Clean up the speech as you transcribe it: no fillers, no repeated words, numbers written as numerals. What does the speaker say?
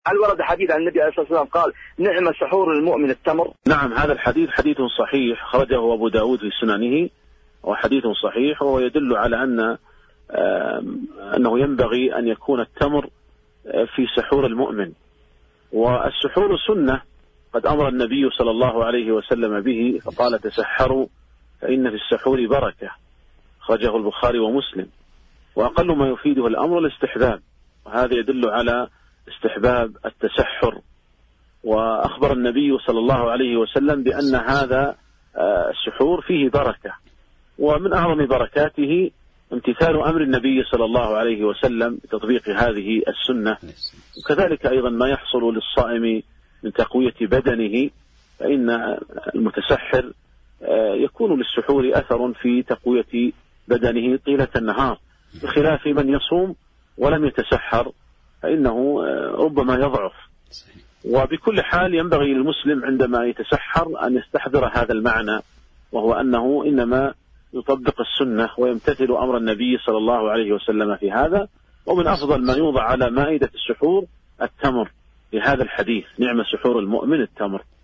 هل ورد حديث عن النبي عليه الصلاة والسلام قال نعم سحور المؤمن التمر؟ نعم، هذا الحديث حديث صحيح خرجه أبو داود في سننه، وحديث صحيح، وهو يدل على أنه ينبغي أن يكون التمر في سحور المؤمن. والسحور سنة قد أمر النبي صلى الله عليه وسلم به، فقال تسحروا فإن في السحور بركة، خرجه البخاري ومسلم. وأقل ما يفيده الأمر الاستحباب، وهذا يدل على استحباب التسحر. وأخبر النبي صلى الله عليه وسلم بأن هذا السحور فيه بركة، ومن أعظم بركاته امتثال أمر النبي صلى الله عليه وسلم بتطبيق هذه السنة. وكذلك أيضا ما يحصل للصائم من تقوية بدنه، فإن المتسحر يكون للسحور أثر في تقوية بدنه طيلة النهار، بخلاف من يصوم ولم يتسحر فإنه ربما يضعف. وبكل حال ينبغي للمسلم عندما يتسحر أن يستحضر هذا المعنى، وهو أنه إنما يطبق السنة ويمتثل أمر النبي صلى الله عليه وسلم في هذا. ومن أفضل ما يوضع على مائدة السحور التمر، لهذا الحديث نعم سحور المؤمن التمر.